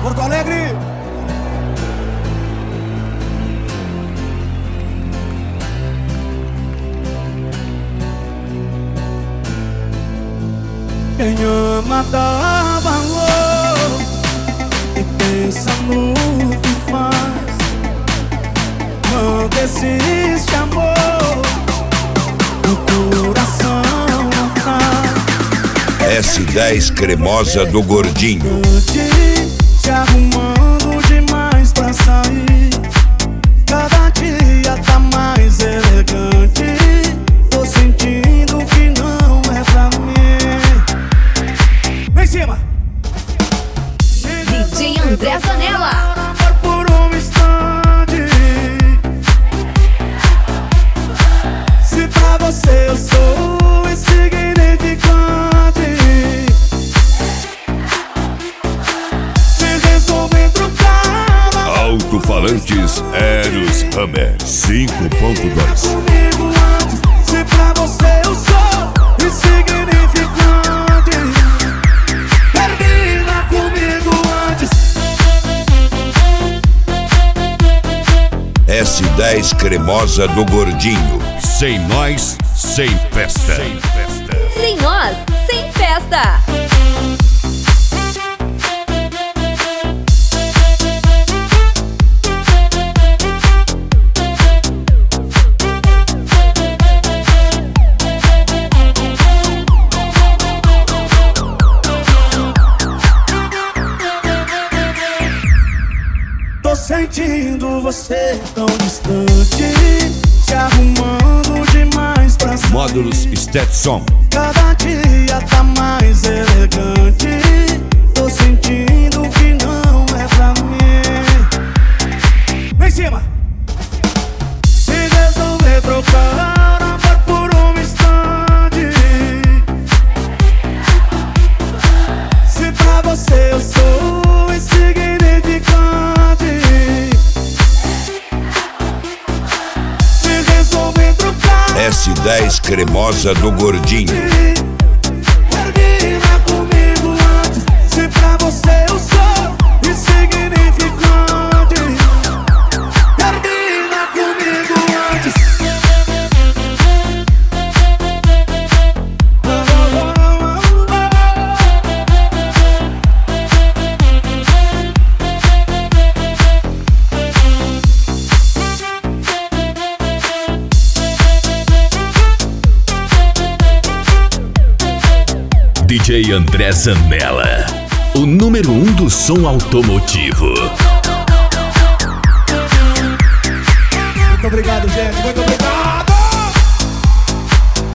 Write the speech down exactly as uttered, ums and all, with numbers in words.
Porto Alegre. Quem ama dá valor e pensa no que faz. Quando existe amor, o coração não tá. S dez Cremosa do Gordinho. Se arrumando demais pra sair, cada dia tá mais elegante. Tô sentindo que não é pra mim. Vem em cima. D J André Zanella. Por um instante, se pra você eu sou insignificante, se resolver trocar Alto-falantes Eros Hammer cinco ponto dois. comigo antes, se pra você eu sou insignificante, termina comigo antes. S dez Cremosa do Gordinho. Sem nós, sem festa. Sem festa. Sem nós, sem festa. Tô sentindo você tão distante, se arrumando demais pra sair. Módulos Stetson. Cada dia tá mais elegante. Tô sentindo que não é pra mim. Vem em cima. Se resolver trocar amor por um instante, se pra você eu sou insignificante, se resolver trocar S dez Cremosa do Gordinho. termina comigo antes, se pra você eu sou insignificante, termina comigo antes. D J André Zanella, o número um do som automotivo. Muito obrigado, gente. Muito obrigado.